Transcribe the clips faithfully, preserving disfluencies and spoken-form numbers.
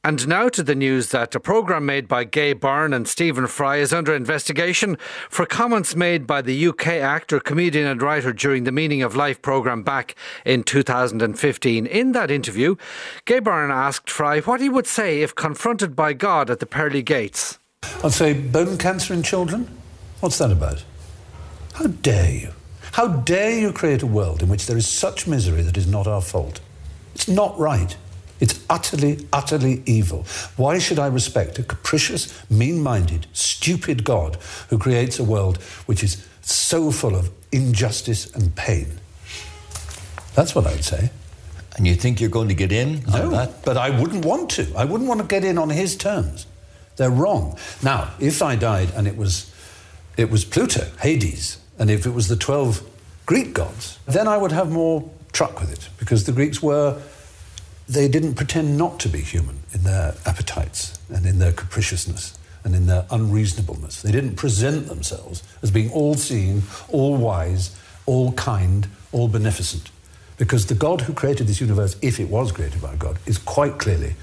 And now to the news that a programme made by Gay Byrne and Stephen Fry is under investigation for comments made by the U K actor, comedian and writer during the Meaning of Life programme back in two thousand fifteen. In that interview, Gay Byrne asked Fry what he would say if confronted by God at the pearly gates. I'd say, bone cancer in children? What's that about? How dare you? How dare you create a world in which there is such misery that is not our fault? It's not right. It's utterly, utterly evil. Why should I respect a capricious, mean-minded, stupid God who creates a world which is so full of injustice and pain? That's what I would say. And you think you're going to get in no, on that? But I wouldn't want to. I wouldn't want to get in on his terms. They're wrong. Now, if I died and it was, it was Pluto, Hades, and if it was the twelve Greek gods, then I would have more truck with it, because the Greeks were... They didn't pretend not to be human in their appetites and in their capriciousness and in their unreasonableness. They didn't present themselves as being all-seeing, all-wise, all-kind, all-beneficent. Because the God who created this universe, if it was created by God, is quite clearly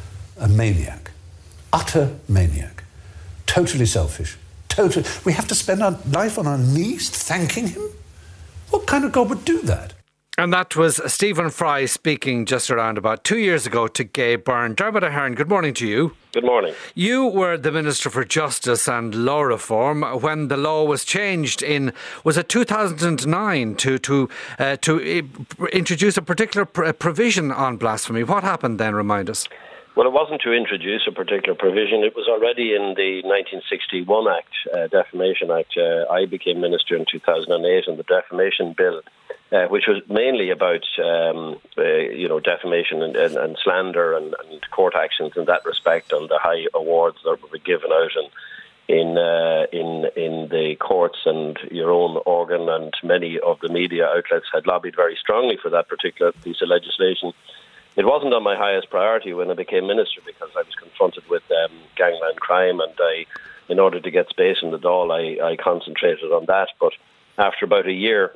a maniac. Utter maniac. Totally selfish. Totally... We have to spend our life on our knees thanking him? What kind of God would do that? And that was Stephen Fry speaking just around about two years ago to Gay Byrne. Dermot Ahern, good morning to you. Good morning. You were the Minister for Justice and Law Reform when the law was changed in, was it two thousand nine, to to uh, to introduce a particular pr- provision on blasphemy. What happened then, remind us? Well, it wasn't to introduce a particular provision. It was already in the nineteen sixty-one Act, uh, Defamation Act. Uh, I became Minister in two thousand eight, and the Defamation Bill, uh, which was mainly about um, uh, you know, defamation and, and, and slander and, and court actions in that respect, and the high awards that were given out and in uh, in in the courts, and your own organ and many of the media outlets had lobbied very strongly for that particular piece of legislation. It wasn't on my highest priority when I became Minister, because I was confronted with um, gangland crime, and I, in order to get space in the Dáil, I, I concentrated on that. But after about a year,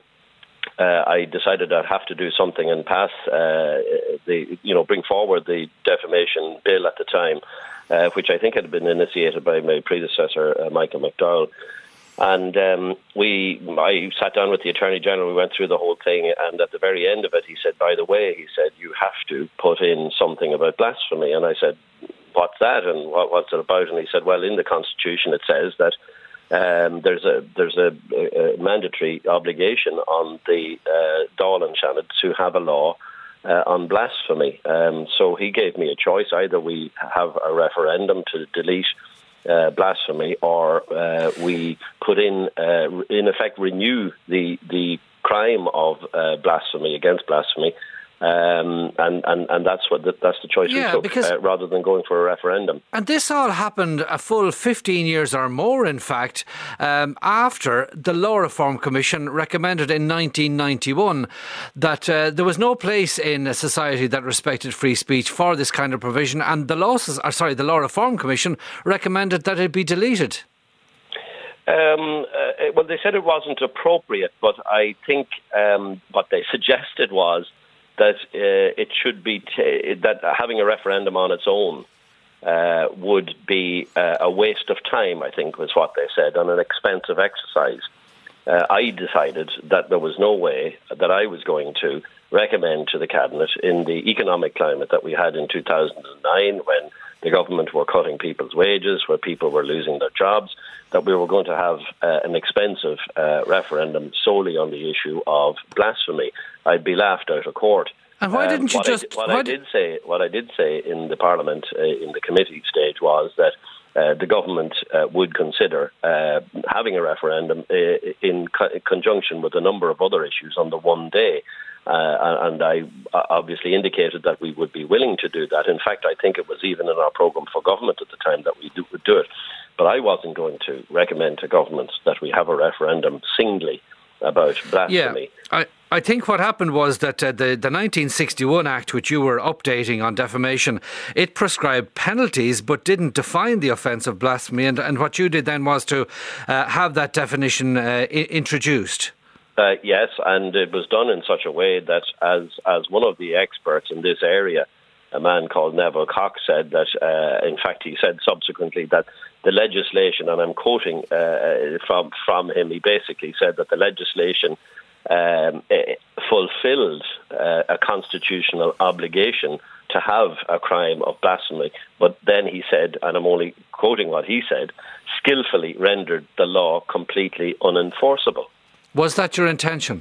uh, I decided I'd have to do something and pass uh, the, you know, bring forward the defamation bill at the time, uh, which I think had been initiated by my predecessor, uh, Michael McDowell. And um, we, I sat down with the Attorney General, we went through the whole thing, and at the very end of it, he said, by the way, he said, you have to put in something about blasphemy. And I said, what's that, and what, what's it about? And he said, well, in the Constitution it says that um, there's a there's a, a mandatory obligation on the uh, Dáil and Seanad to have a law uh, on blasphemy. Um, so he gave me a choice. Either we have a referendum to delete Uh, blasphemy, or uh, we put in, uh, in effect, renew the the crime of uh, blasphemy, against blasphemy, um, and, and and that's what the, that's the choice yeah, we took, because, uh, rather than going for a referendum. And this all happened a full fifteen years or more, in fact, um, after the Law Reform Commission recommended in nineteen ninety-one that uh, there was no place in a society that respected free speech for this kind of provision, and the law, or sorry, the Law Reform Commission recommended that it be deleted. Um, uh, well, they said it wasn't appropriate, but I think um, what they suggested was that uh, it should be t- that having a referendum on its own uh, would be uh, a waste of time, I think was what they said, and an expensive exercise. Uh, I decided that there was no way that I was going to recommend to the Cabinet, in the economic climate that we had in two thousand nine, when the government were cutting people's wages, where people were losing their jobs, that we were going to have uh, an expensive uh, referendum solely on the issue of blasphemy. I'd be laughed out of court. And why didn't you um, what just... I, what I did say, what I did say in the Parliament, uh, in the committee stage, was that uh, the government uh, would consider uh, having a referendum uh, in co- conjunction with a number of other issues on the one day. Uh, and I obviously indicated that we would be willing to do that. In fact, I think it was even in our programme for government at the time that we do, would do it. But I wasn't going to recommend to government that we have a referendum singly about blasphemy. Yeah, I, I think what happened was that uh, the, the nineteen sixty-one Act, which you were updating on defamation, it prescribed penalties but didn't define the offence of blasphemy. And, and what you did then was to uh, have that definition uh, I- introduced. Uh, yes, and it was done in such a way that as as one of the experts in this area, a man called Neville Cox, said that, uh, in fact, he said subsequently that the legislation, and I'm quoting uh, from, from him, he basically said that the legislation um, fulfilled uh, a constitutional obligation to have a crime of blasphemy. But then he said, and I'm only quoting what he said, skillfully rendered the law completely unenforceable. Was that your intention?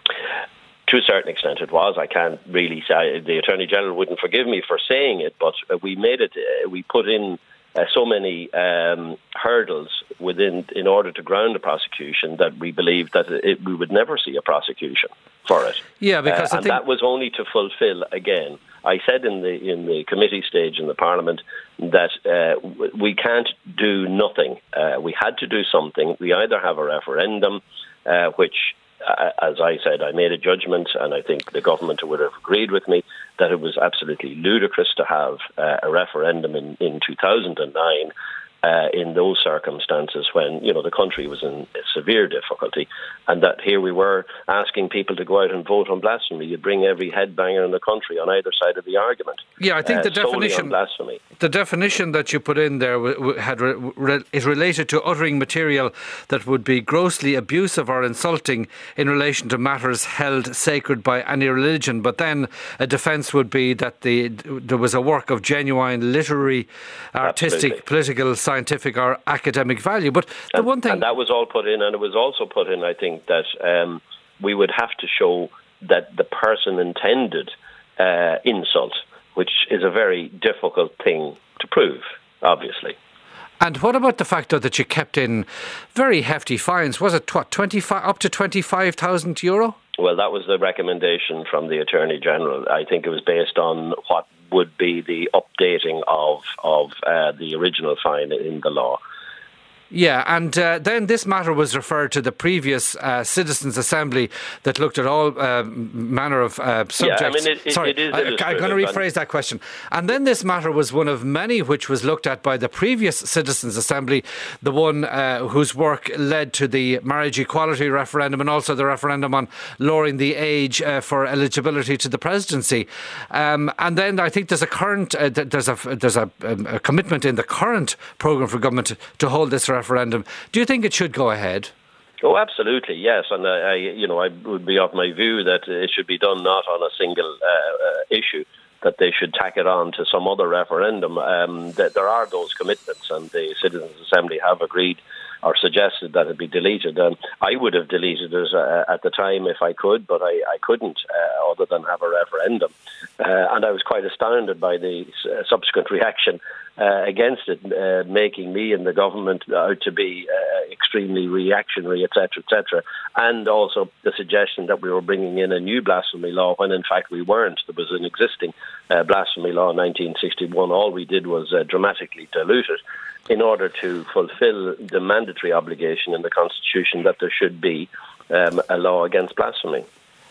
To a certain extent it was. I can't really say, the Attorney General wouldn't forgive me for saying it, but we made it, uh, we put in uh, so many um, hurdles within in order to ground a prosecution that we believed that it, we would never see a prosecution for it. Yeah, because uh, I and think that was only to fulfil, again, I said in the in the committee stage in the Parliament that uh, we can't do nothing. Uh, we had to do something. We either have a referendum, uh, which, uh, as I said, I made a judgment, and I think the government would have agreed with me, that it was absolutely ludicrous to have uh, a referendum in, in two thousand nine uh, in those circumstances when, you know, the country was in severe difficulty, and that here we were asking people to go out and vote on blasphemy. You'd bring every headbanger in the country on either side of the argument. Yeah, I think uh, the definition blasphemy. The definition that you put in there had is related to uttering material that would be grossly abusive or insulting in relation to matters held sacred by any religion. But then a defence would be that the there was a work of genuine literary, artistic, Absolutely. political, scientific or academic value. But the and, one thing... And that was all put in, and it was also put in, I think, that um, we would have to show that the person intended uh, insult, which is a very difficult thing to prove, obviously. And what about the fact, though, that you kept in very hefty fines? Was it, what, twenty-five up to twenty-five thousand euro? Well, that was the recommendation from the Attorney General. I think it was based on what would be the updating of of uh, the original fine in the law. Yeah, and uh, then this matter was referred to the previous uh, Citizens' Assembly that looked at all uh, manner of uh, subjects. Yeah, I mean, it, it, Sorry, it is I, I'm going to rephrase that question. And then this matter was one of many which was looked at by the previous Citizens' Assembly, the one uh, whose work led to the marriage equality referendum and also the referendum on lowering the age uh, for eligibility to the presidency. Um, and then I think there's a current, uh, there's a there's a, a commitment in the current programme for government to, to hold this referendum. Referendum. Do you think it should go ahead? Oh, absolutely, yes. And I, I, you know, I would be of my view that it should be done not on a single uh, uh, issue, that they should tack it on to some other referendum. Um, that there are those commitments, and the Citizens' Assembly have agreed or suggested that it be deleted. Um, I would have deleted it uh, at the time if I could, but I, I couldn't, uh, other than have a referendum. Uh, and I was quite astounded by the uh, subsequent reaction Uh, against it, uh, making me and the government out to be uh, extremely reactionary, et cetera, et cetera. And also the suggestion that we were bringing in a new blasphemy law when in fact we weren't. There was an existing uh, blasphemy law in nineteen sixty-one. All we did was uh, dramatically dilute it in order to fulfil the mandatory obligation in the Constitution that there should be um, a law against blasphemy.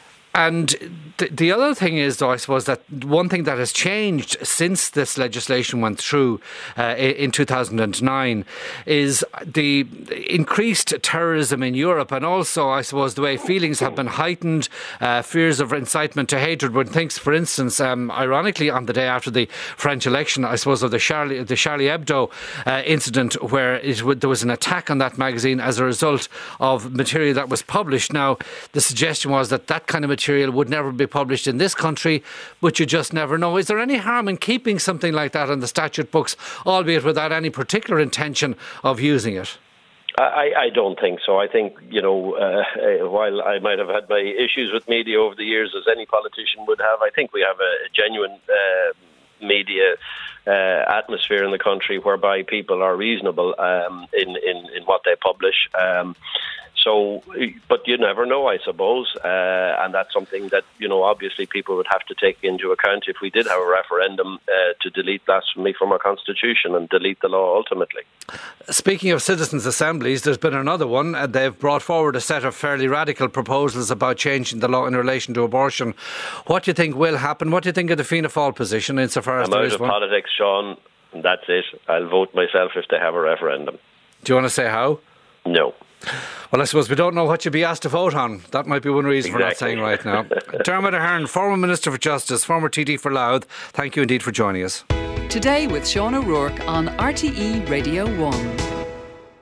And th- the other thing is, though, I suppose that one thing that has changed since this legislation went through uh, in two thousand nine is the increased terrorism in Europe, and also, I suppose, the way feelings have been heightened, uh, fears of incitement to hatred. When things, for instance, um, ironically, on the day after the French election, I suppose, of the Charlie, the Charlie Hebdo uh, incident, where it w- there was an attack on that magazine as a result of material that was published. Now, the suggestion was that that kind of material material would never be published in this country, but you just never know. Is there any harm in keeping something like that in the statute books, albeit without any particular intention of using it? I, I don't think so. I think, you know, uh, while I might have had my issues with media over the years, as any politician would have, I think we have a, a genuine uh, media uh, atmosphere in the country whereby people are reasonable um, in, in, in what they publish. Um, So, but you never know, I suppose, uh, and that's something that, you know, obviously people would have to take into account if we did have a referendum uh, to delete blasphemy from our constitution and delete the law ultimately. Speaking of citizens' assemblies, there's been another one. Uh, they've brought forward a set of fairly radical proposals about changing the law in relation to abortion. What do you think will happen? What do you think of the Fianna Fáil position insofar as I'm there out is of one? politics, Sean, and that's it. I'll vote myself if they have a referendum. Do you want to say how? No. Well, I suppose we don't know what you'd be asked to vote on. That might be one reason Exactly. we're not saying right now. Dermot Ahern, former Minister for Justice, former T D for Louth, thank you indeed for joining us. Today with Sean O'Rourke on R T E Radio one.